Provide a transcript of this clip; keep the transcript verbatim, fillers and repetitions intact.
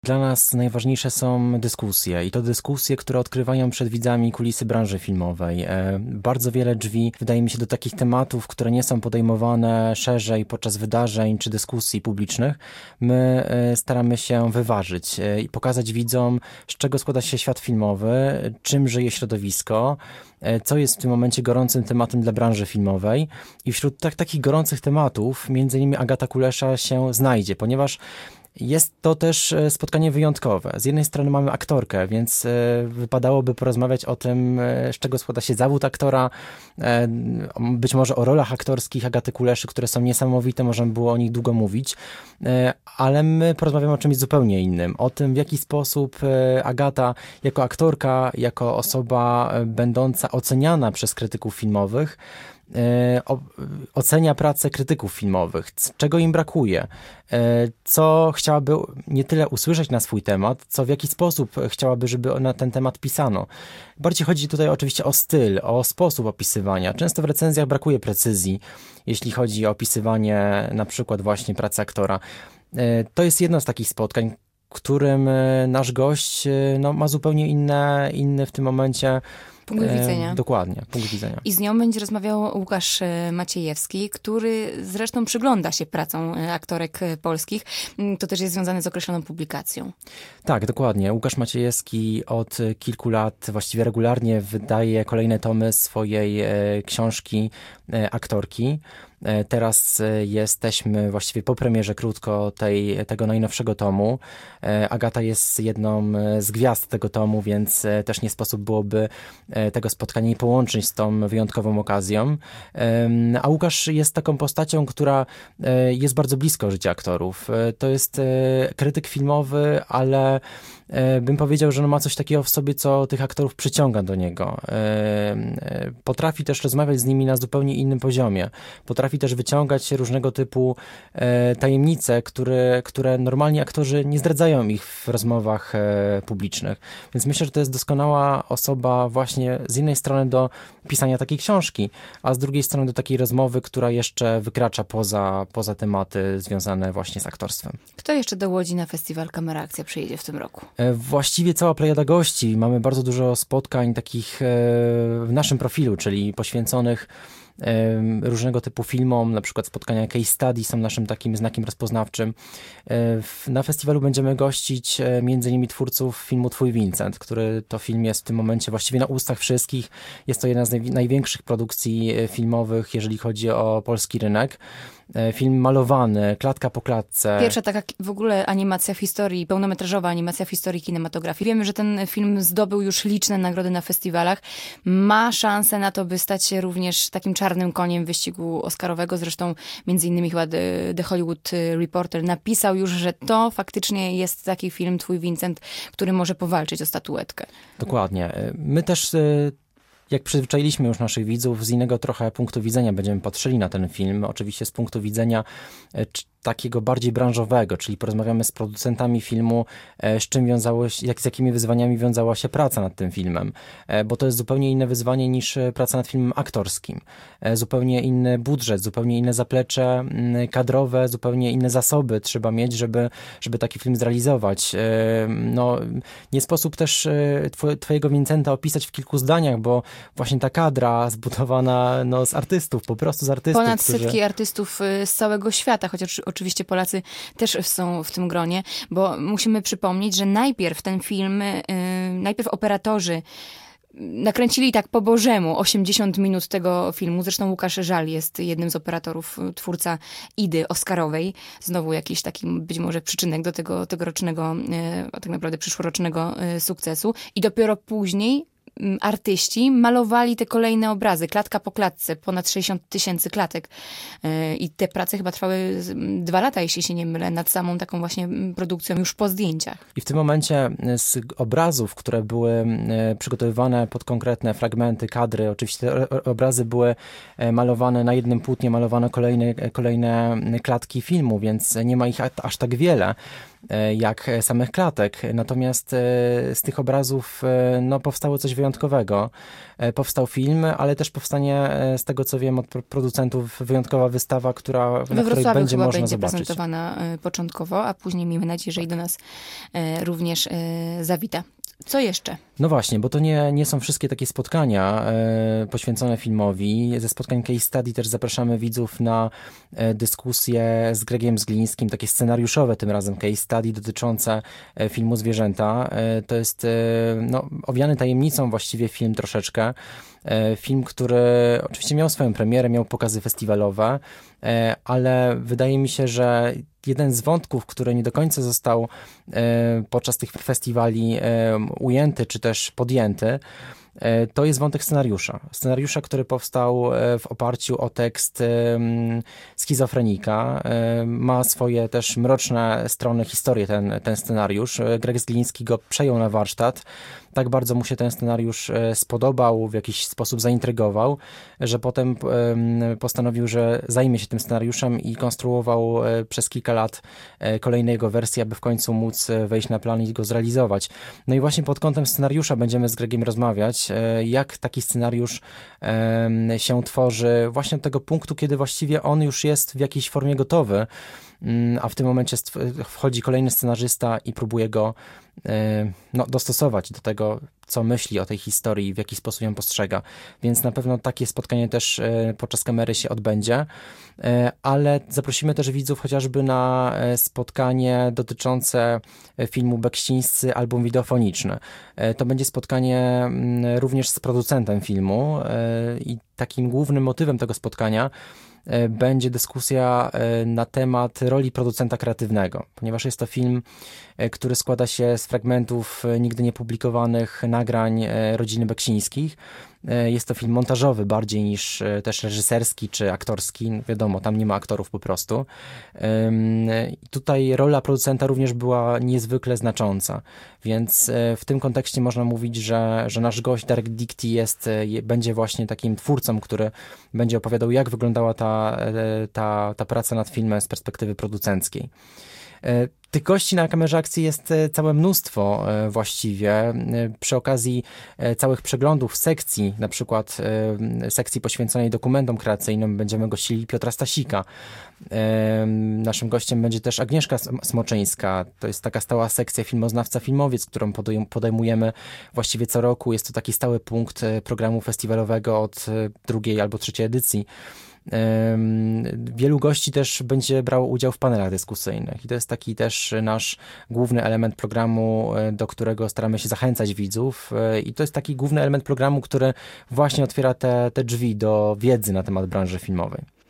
Dla nas najważniejsze są dyskusje i to dyskusje, które odkrywają przed widzami kulisy branży filmowej. Bardzo wiele drzwi, wydaje mi się, do takich tematów, które nie są podejmowane szerzej podczas wydarzeń czy dyskusji publicznych, my staramy się wyważyć i pokazać widzom, z czego składa się świat filmowy, czym żyje środowisko, co jest w tym momencie gorącym tematem dla branży filmowej i wśród tak, takich gorących tematów między innymi Agata Kulesza się znajdzie, ponieważ jest to też spotkanie wyjątkowe. Z jednej strony mamy aktorkę, więc wypadałoby porozmawiać o tym, z czego składa się zawód aktora, być może o rolach aktorskich Agaty Kuleszy, które są niesamowite, można by było o nich długo mówić, ale my porozmawiamy o czymś zupełnie innym, o tym, w jaki sposób Agata jako aktorka, jako osoba będąca oceniana przez krytyków filmowych, O, ocenia pracę krytyków filmowych, czego im brakuje, co chciałaby nie tyle usłyszeć na swój temat, co w jaki sposób chciałaby, żeby na ten temat pisano. Bardziej chodzi tutaj oczywiście o styl, o sposób opisywania. Często w recenzjach brakuje precyzji, jeśli chodzi o opisywanie na przykład właśnie pracy aktora. To jest jedno z takich spotkań, którym nasz gość no, ma zupełnie inne, inny w tym momencie punkt widzenia. Dokładnie, punkt widzenia. I z nią będzie rozmawiał Łukasz Maciejewski, który zresztą przygląda się pracom aktorek polskich. To też jest związane z określoną publikacją. Tak, dokładnie. Łukasz Maciejewski od kilku lat właściwie regularnie wydaje kolejne tomy swojej książki aktorki. Teraz jesteśmy właściwie po premierze krótko tej, tego najnowszego tomu. Agata jest jedną z gwiazd tego tomu, więc też nie sposób byłoby tego spotkania nie połączyć z tą wyjątkową okazją. A Łukasz jest taką postacią, która jest bardzo blisko życia aktorów. To jest krytyk filmowy, ale bym powiedział, że on ma coś takiego w sobie, co tych aktorów przyciąga do niego. Potrafi też rozmawiać z nimi na zupełnie innym poziomie. Potrafi też wyciągać różnego typu tajemnice, które, które normalnie aktorzy nie zdradzają ich w rozmowach publicznych. Więc myślę, że to jest doskonała osoba właśnie z jednej strony do pisania takiej książki, a z drugiej strony do takiej rozmowy, która jeszcze wykracza poza, poza tematy związane właśnie z aktorstwem. Kto jeszcze do Łodzi na festiwal Kamera Akcja przyjedzie w tym roku? Właściwie cała plejada gości. Mamy bardzo dużo spotkań takich w naszym profilu, czyli poświęconych różnego typu filmom, na przykład spotkania case study są naszym takim znakiem rozpoznawczym. Na festiwalu będziemy gościć między innymi twórców filmu Twój Vincent, który to film jest w tym momencie właściwie na ustach wszystkich. Jest to jedna z największych produkcji filmowych, jeżeli chodzi o polski rynek. Film malowany, klatka po klatce. Pierwsza taka w ogóle animacja w historii, pełnometrażowa animacja w historii kinematografii. Wiemy, że ten film zdobył już liczne nagrody na festiwalach. Ma szansę na to, by stać się również takim czarnym koniem wyścigu oscarowego. Zresztą między innymi chyba The Hollywood Reporter napisał już, że to faktycznie jest taki film Twój Vincent, który może powalczyć o statuetkę. Dokładnie. My też... Jak przyzwyczailiśmy już naszych widzów, z innego trochę punktu widzenia będziemy patrzyli na ten film. Oczywiście z punktu widzenia takiego bardziej branżowego, czyli porozmawiamy z producentami filmu, z czym wiązało się, jak, z jakimi wyzwaniami wiązała się praca nad tym filmem, bo to jest zupełnie inne wyzwanie niż praca nad filmem aktorskim. Zupełnie inny budżet, zupełnie inne zaplecze kadrowe, zupełnie inne zasoby trzeba mieć, żeby, żeby taki film zrealizować. No, nie sposób też twojego Vincenta opisać w kilku zdaniach, bo właśnie ta kadra zbudowana no, z artystów, po prostu z artystów. Ponad którzy... setki artystów z całego świata, chociaż oczywiście Polacy też są w tym gronie, bo musimy przypomnieć, że najpierw ten film, yy, najpierw operatorzy nakręcili tak po bożemu osiemdziesiąt minut tego filmu. Zresztą Łukasz Żal jest jednym z operatorów, twórca Idy Oscarowej. Znowu jakiś taki być może przyczynek do tego tegorocznego, yy, tak naprawdę przyszłorocznego yy, sukcesu. I dopiero później artyści malowali te kolejne obrazy, klatka po klatce, ponad sześćdziesiąt tysięcy klatek. I te prace chyba trwały dwa lata, jeśli się nie mylę, nad samą taką właśnie produkcją już po zdjęciach. I w tym momencie z obrazów, które były przygotowywane pod konkretne fragmenty, kadry, oczywiście te obrazy były malowane na jednym płótnie, malowano kolejne, kolejne klatki filmu, więc nie ma ich aż tak wiele. jak samych klatek. Natomiast z tych obrazów no, powstało coś wyjątkowego. Powstał film, ale też powstanie, z tego co wiem od producentów, wyjątkowa wystawa, która, na której Wrocławiu będzie chyba można będzie zobaczyć. prezentowana początkowo, a później miejmy nadzieję, że i do nas również zawita. Co jeszcze? No właśnie, bo to nie, nie są wszystkie takie spotkania e, poświęcone filmowi. Ze spotkań Case Study też zapraszamy widzów na e, dyskusję z Gregiem Zglińskim, takie scenariuszowe tym razem Case Study dotyczące e, filmu Zwierzęta. E, to jest e, no, owiany tajemnicą właściwie film troszeczkę. E, film, który oczywiście miał swoją premierę, miał pokazy festiwalowe, e, ale wydaje mi się, że jeden z wątków, który nie do końca został e, podczas tych festiwali e, ujęty, czy też podjęty, e, to jest wątek scenariusza. Scenariusza, który powstał e, w oparciu o tekst e, schizofrenika. E, ma swoje też mroczne strony, historię ten, ten scenariusz. E, Greg Zgliński go przejął na warsztat. Tak bardzo mu się ten scenariusz spodobał, w jakiś sposób zaintrygował, że potem postanowił, że zajmie się tym scenariuszem i konstruował przez kilka lat kolejne jego wersje, aby w końcu móc wejść na plan i go zrealizować. No i właśnie pod kątem scenariusza będziemy z Gregiem rozmawiać, jak taki scenariusz się tworzy właśnie od tego punktu, kiedy właściwie on już jest w jakiejś formie gotowy, a w tym momencie wchodzi kolejny scenarzysta i próbuje go no, dostosować do tego, co myśli o tej historii, w jaki sposób ją postrzega. Więc na pewno takie spotkanie też podczas kamery się odbędzie, ale zaprosimy też widzów chociażby na spotkanie dotyczące filmu Beksińscy, album wideofoniczny. To będzie spotkanie również z producentem filmu i takim głównym motywem tego spotkania będzie dyskusja na temat roli producenta kreatywnego, ponieważ jest to film, który składa się z fragmentów nigdy niepublikowanych nagrań rodziny Beksińskich. Jest to film montażowy bardziej niż też reżyserski czy aktorski. Wiadomo, tam nie ma aktorów po prostu. Tutaj rola producenta również była niezwykle znacząca, więc w tym kontekście można mówić, że, że nasz gość Darek Dicti jest, będzie właśnie takim twórcą, który będzie opowiadał, jak wyglądała ta, ta, ta praca nad filmem z perspektywy producenckiej. Tych gości na Kamerze Akcji jest całe mnóstwo właściwie. Przy okazji całych przeglądów sekcji, na przykład sekcji poświęconej dokumentom kreacyjnym, będziemy gościli Piotra Stasika. Naszym gościem będzie też Agnieszka Smoczyńska. To jest taka stała sekcja Filmoznawca Filmowiec, którą podejmujemy właściwie co roku. Jest to taki stały punkt programu festiwalowego od drugiej albo trzeciej edycji. Wielu gości też będzie brało udział w panelach dyskusyjnych i to jest taki też nasz główny element programu, do którego staramy się zachęcać widzów i to jest taki główny element programu, który właśnie otwiera te, te drzwi do wiedzy na temat branży filmowej.